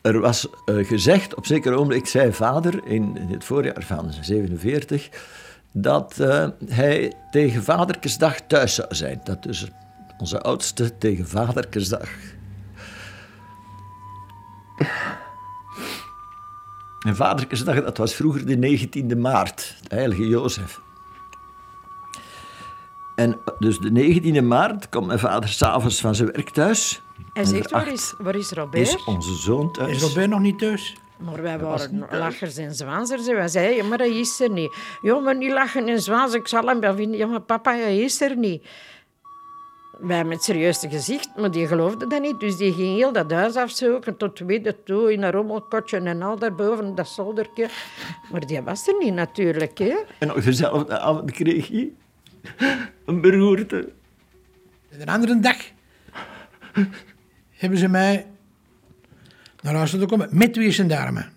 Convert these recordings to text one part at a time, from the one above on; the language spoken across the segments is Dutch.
Er was gezegd, op zeker ogenblik zei vader in het voorjaar van 47, dat hij tegen Vaderkesdag thuis zou zijn. Dat dus onze oudste tegen Vaderkesdag. En Vaderkesdag, dat was vroeger de 19e maart, de heilige Jozef. En dus de 19e maart komt mijn vader 's avonds van zijn werk thuis. Hij zegt, waar is Robert? Is onze zoon thuis. Is Robert nog niet thuis? Maar wij waren lachers en zwaanzers. En wij zeiden, ja, maar hij is er niet. Ja, maar niet lachen en zwaanzers. Ik zal hem wel vinden. Ja, maar papa, hij is er niet. Wij met serieus gezicht, maar die geloofde dat niet. Dus die ging heel dat huis afzoeken, tot tweede toe, in een rommelkotje en al daarboven, dat zoldertje. Maar die was er niet natuurlijk, hè. En op dezelfde avond kreeg hij een beroerte. En de andere dag hebben ze mij naar huis laten komen met 2 gendarmen.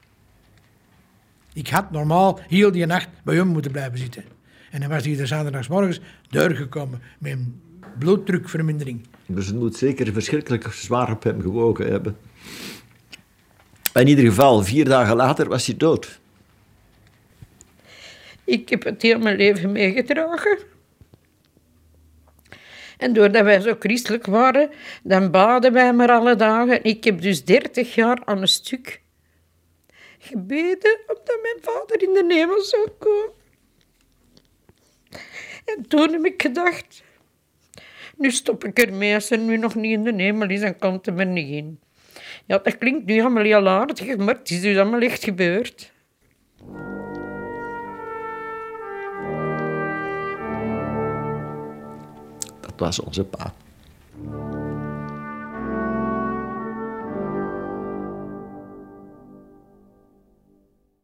Ik had normaal heel die nacht bij hem moeten blijven zitten. En dan was hij er zaterdagsmorgens doorgekomen met een bloeddrukvermindering. Dus het moet zeker verschrikkelijk zwaar op hem gewogen hebben. In ieder geval, 4 dagen later was hij dood. Ik heb het heel mijn leven meegedragen. En doordat wij zo christelijk waren, dan baden wij maar alle dagen. Ik heb dus 30 jaar aan een stuk gebeden omdat mijn vader in de hemel zou komen. En toen heb ik gedacht, nu stop ik ermee. Als er nu nog niet in de hemel is, dan komt hij er niet in. Ja, dat klinkt nu allemaal heel aardig, maar het is dus allemaal echt gebeurd. Dat was onze pa.